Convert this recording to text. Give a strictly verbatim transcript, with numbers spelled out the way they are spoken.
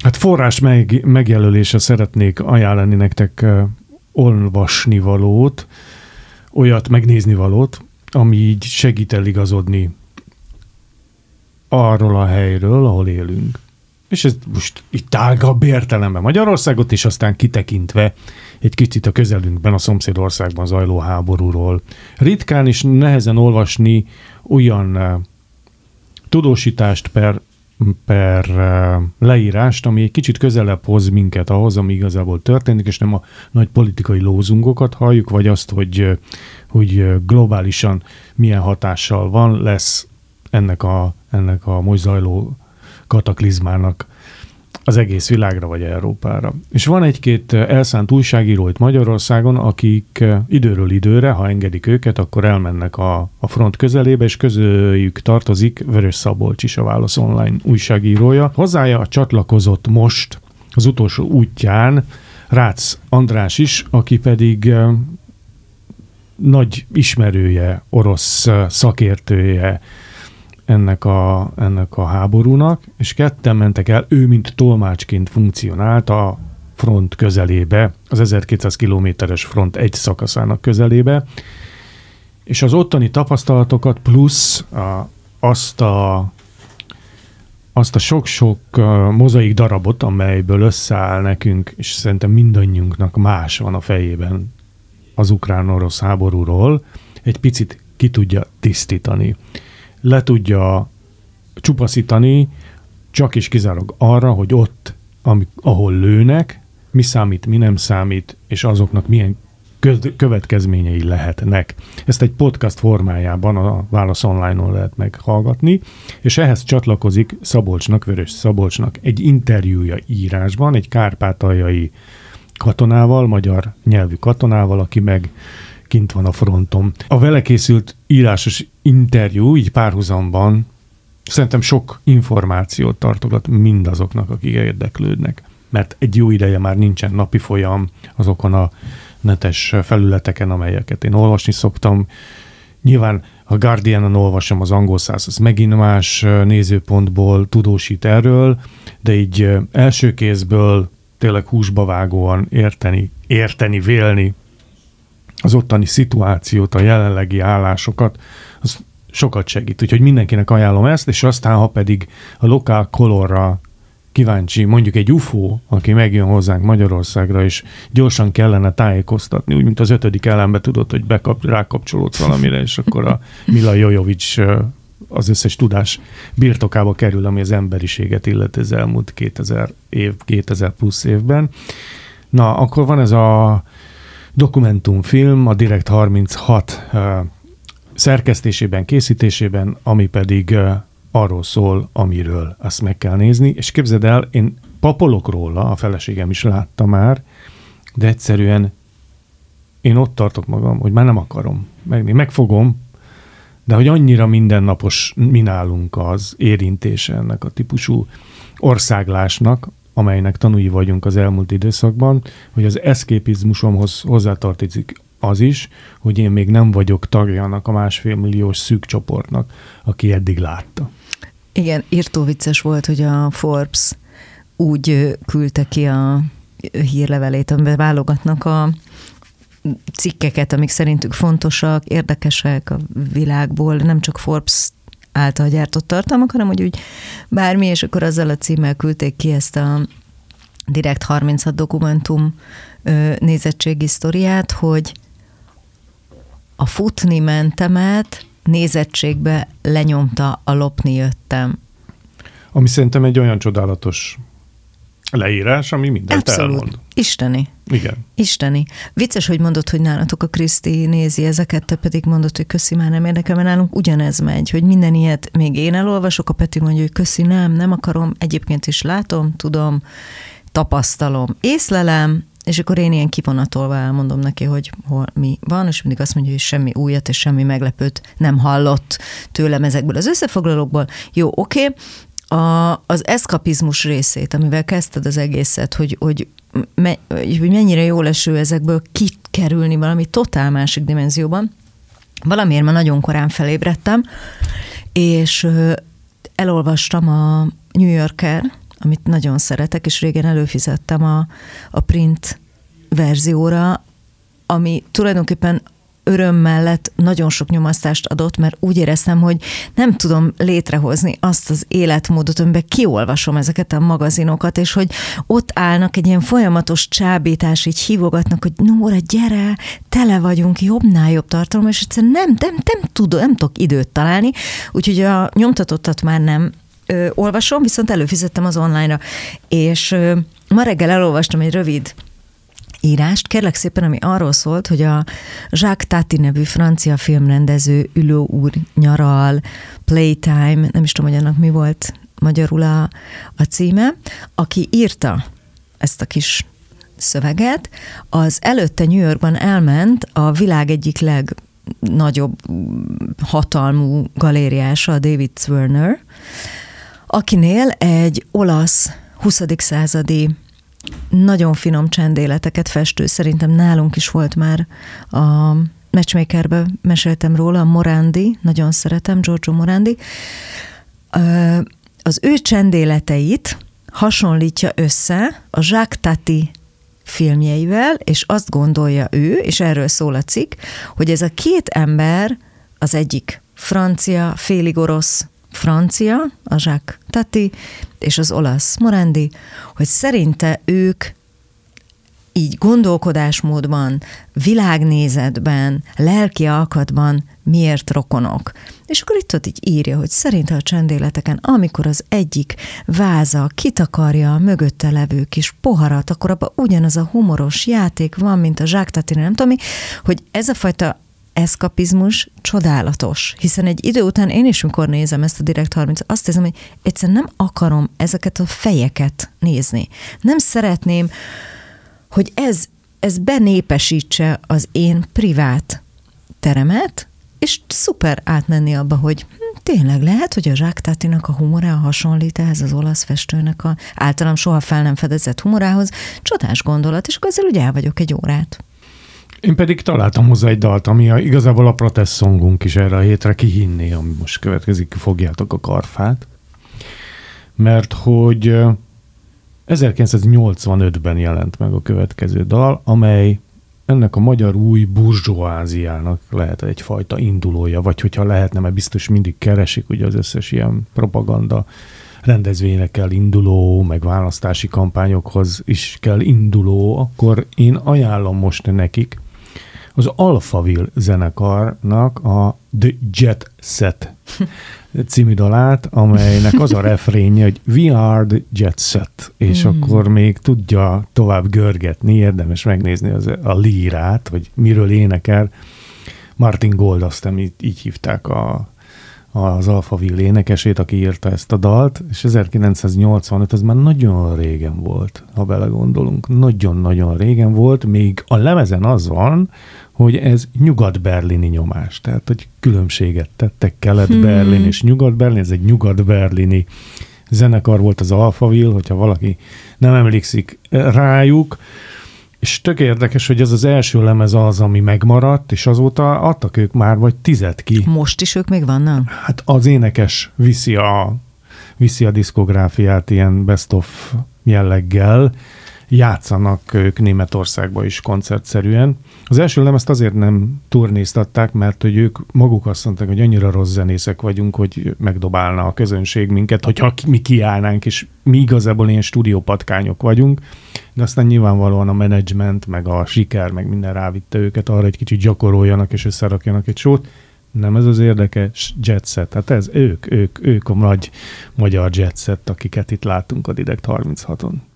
Hát forrás meg, megjelölése szeretnék ajánlani nektek uh, olvasnivalót, olyat megnéznivalót, ami így segít eligazodni arról a helyről, ahol élünk. És ez most itt tágabb értelemben Magyarországot, és aztán kitekintve egy kicsit a közelünkben, a szomszédországban zajló háborúról. Ritkán is nehezen olvasni olyan uh, tudósítást per, per uh, leírást, ami egy kicsit közelebb hoz minket ahhoz, ami igazából történik, és nem a nagy politikai lózungokat halljuk, vagy azt, hogy, uh, hogy uh, globálisan milyen hatással van, lesz ennek a, ennek a most zajló kataklizmának az egész világra vagy Európára. És van egy-két elszánt újságíró itt Magyarországon, akik időről időre, ha engedik őket, akkor elmennek a, a front közelébe, és közöljük tartozik Vörös Szabolcs is, a Válasz Online újságírója. Hozzája csatlakozott most az utolsó útján Rácz András is, aki pedig nagy ismerője, orosz szakértője ennek a, ennek a háborúnak, és ketten mentek el, ő mint tolmácsként funkcionált a front közelébe, az ezerkétszáz kilométeres front egy szakaszának közelébe, és az ottani tapasztalatokat plusz a, azt, a, azt a sok-sok mozaik darabot, amelyből összeáll nekünk, és szerintem mindannyiunknak más van a fejében az ukrán-orosz háborúról, egy picit ki tudja tisztítani. Le tudja csupaszítani csak is kizárólag arra, hogy ott, ami, ahol lőnek, mi számít, mi nem számít, és azoknak milyen köz- következményei lehetnek. Ezt egy podcast formájában a Válasz Online-on lehet meghallgatni, és ehhez csatlakozik Szabolcsnak, Vörös Szabolcsnak egy interjúja írásban, egy kárpátaljai katonával, magyar nyelvű katonával, aki meg kint van a fronton. A vele készült írásos interjú így párhuzamban szerintem sok információt tartogat mindazoknak, akik érdeklődnek. Mert egy jó ideje már nincsen napi folyam azokon a netes felületeken, amelyeket én olvasni szoktam. Nyilván a Guardianon olvasom, az angol száz, az megint más nézőpontból tudósít erről, de így első kézből tényleg húsba vágóan érteni, érteni, vélni az ottani szituációt, a jelenlegi állásokat, az sokat segít. Úgyhogy mindenkinek ajánlom ezt, és aztán, ha pedig a lokál kolorra kíváncsi, mondjuk egy ufó, aki megjön hozzánk Magyarországra, és gyorsan kellene tájékoztatni, úgy, mint az ötödik ellenbe tudod, hogy bekap, rákapcsolódsz valamire, és akkor a Mila Jojovics az összes tudás birtokába kerül, ami az emberiséget illeti az elmúlt kétezer év, kétezer plusz évben. Na, akkor van ez a dokumentumfilm, a Direkt harminchat uh, szerkesztésében, készítésében, ami pedig uh, arról szól, amiről azt meg kell nézni, és képzeld el, én papolok róla, a feleségem is látta már, de egyszerűen én ott tartok magam, hogy már nem akarom megnézni. Megfogom, de hogy annyira mindennapos mi nálunk az érintése ennek a típusú országlásnak, amelynek tanúi vagyunk az elmúlt időszakban, hogy az eszképizmusomhoz hozzátartozik az is, hogy én még nem vagyok tagja annak a másfél milliós szűk csoportnak, aki eddig látta. Igen, írtó vicces volt, hogy a Forbes úgy küldte ki a hírlevelét, amiben válogatnak a cikkeket, amik szerintük fontosak, érdekesek a világból, nem csak Forbes által gyártott tartalmak, hanem hogy úgy bármi, és akkor azzal a címmel küldték ki ezt a Direkt harminchat dokumentum nézettségi sztoriát, hogy a futni mentemet nézettségbe lenyomta a lopni jöttem. Ami szerintem egy olyan csodálatos leírás, ami mindent Abszolút. elmond. Isteni. Igen. Isteni. Vicces, hogy mondod, hogy nálatok a Kriszti nézi ezeket, te pedig mondod, hogy köszi, már nem érdekel, mert nálunk ugyanez megy, hogy minden ilyet még én elolvasok, a Peti mondja, hogy köszi, nem, nem akarom, egyébként is látom, tudom, tapasztalom, észlelem, és akkor én ilyen kivonatolva elmondom neki, hogy hol mi van, és mindig azt mondja, hogy semmi újat és semmi meglepőt nem hallott tőlem ezekből az összefoglalókból. Jó, oké. Okay. A, az eszkapizmus részét, amivel kezdted az egészet, hogy, hogy, me, hogy mennyire jó eső ezekből kikerülni valami totál másik dimenzióban. Valamiért már nagyon korán felébredtem, és elolvastam a New Yorker amit nagyon szeretek, és régen előfizettem a, a print verzióra, ami tulajdonképpen öröm mellett nagyon sok nyomasztást adott, mert úgy éreztem, hogy nem tudom létrehozni azt az életmódot, amiben kiolvasom ezeket a magazinokat, és hogy ott állnak egy ilyen folyamatos csábítás, így hívogatnak, hogy Nóra, gyere, tele vagyunk, jobbnál jobb tartalom, és egyszerűen nem, nem, nem, tudom, nem tudok időt találni, úgyhogy a nyomtatottat már nem ö, olvasom, viszont előfizettem az online-ra. És ö, ma reggel elolvastam egy rövid írást, kérlek szépen, ami arról szólt, hogy a Jacques Tati nevű francia filmrendező Ülő úr nyaral, Playtime, nem is tudom, hogy annak mi volt magyarul a, a címe, aki írta ezt a kis szöveget, az előtte New Yorkban elment a világ egyik legnagyobb hatalmú galériása, a David Zwirner, akinél egy olasz huszadik századi nagyon finom csendéleteket festő, szerintem nálunk is volt már a Matchmakerbe, meséltem róla, Morandi, nagyon szeretem, Giorgio Morandi. Az ő csendéleteit hasonlítja össze a Jacques Tati filmjeivel, és azt gondolja ő, és erről szól a cikk, hogy ez a két ember, az egyik francia, félig orosz francia, a Jacques Tati, és az olasz Morandi, hogy szerinte ők így gondolkodásmódban, világnézetben, lelki alkatban miért rokonok. És akkor itt ott így írja, hogy szerinte a csendéleteken, amikor az egyik váza kitakarja a mögötte levő kis poharat, akkor abban ugyanaz a humoros játék van, mint a Jacques Tati, nem tudom mi, hogy ez a fajta eszkapizmus csodálatos, hiszen egy idő után én is, mikor nézem ezt a Direkt harminc, azt hiszem, hogy egyszerűen nem akarom ezeket a fejeket nézni. Nem szeretném, hogy ez, ez benépesítse az én privát teremet, és szuper átmenni abba, hogy hm, tényleg lehet, hogy a Jacques Tatinak a humorá hasonlít ehhez az olasz festőnek a általam soha fel nem fedezett humorához. Csodás gondolat, és akkor ezzel ugye el vagyok egy órát. Én pedig találtam hozzá egy dalt, ami a, igazából a protest szongunk is erre a hétre, Ki hinné, ami most következik, fogjátok a karfát. Mert hogy ezerkilencszáznyolcvanötben jelent meg a következő dal, amely ennek a magyar új burzsóáziának lehet egyfajta indulója, vagy hogyha lehetne, mert biztos mindig keresik ugye az összes ilyen propaganda rendezvénynek kell induló, meg választási kampányokhoz is kell induló, akkor én ajánlom most nekik az Alphaville zenekarnak a The Jet Set című dalát, amelynek az a refrénye, hogy We are the Jet Set, és mm. akkor még tudja tovább görgetni, érdemes megnézni az, a lírát, hogy miről énekel. Martin Gold, aztán így, így hívták a az Alphaville énekesét, aki írta ezt a dalt, és ezerkilencszáznyolcvanöt, ez már nagyon régen volt, ha belegondolunk. Nagyon-nagyon régen volt, még a lemezen az van, hogy ez nyugat-berlini nyomás. Tehát, hogy különbséget tettek Kelet-Berlin hmm. és Nyugat-Berlin, ez egy nyugat-berlini zenekar volt az Alphaville, hogyha valaki nem emlékszik rájuk, és tök érdekes, hogy ez az első lemez az, ami megmaradt, és azóta adtak ők már vagy tizet ki. Most is ők még vannak? Hát az énekes viszi a, viszi a diszkográfiát ilyen best of jelleggel. Játszanak ők Németországban is koncertszerűen. Az első lemezt azért nem turnéztatták, mert hogy ők maguk azt mondták, hogy annyira rossz zenészek vagyunk, hogy megdobálna a közönség minket, hogyha mi kiállnánk, és mi igazából ilyen stúdiópatkányok vagyunk, de aztán nyilvánvalóan a menedzsment, meg a siker, meg minden rávitte őket arra, hogy kicsit gyakoroljanak és összerakjanak egy sót. Nem ez az érdekes Jet Set. Hát ez ők, ők, ők a nagy magyar Jet Set, akiket itt látunk a Direkt harminchaton.